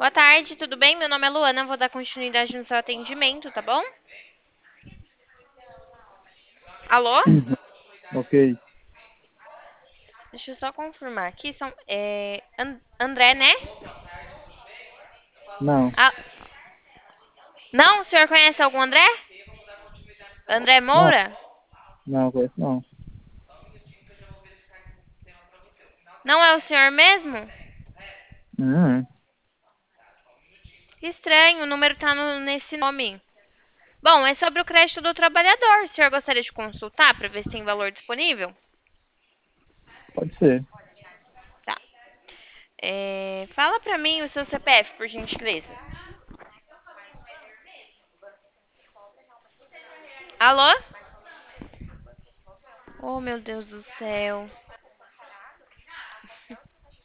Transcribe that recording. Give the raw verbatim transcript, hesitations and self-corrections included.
Boa tarde, tudo bem? Meu nome é Luana, vou dar continuidade no seu atendimento, tá bom? Alô? Ok. Deixa eu só confirmar aqui. São, é, An- André, né? Não, Ah, não? O senhor conhece algum André? André não, Moura? não, conheço não. Não é o senhor mesmo? Hum, Que estranho, o número tá no- nesse nome. Bom, é sobre o crédito do trabalhador. O senhor gostaria de consultar para ver se tem valor disponível? pode ser. Tá. É, fala pra mim o seu C P F, por gentileza. Alô? Oh, meu Deus do céu.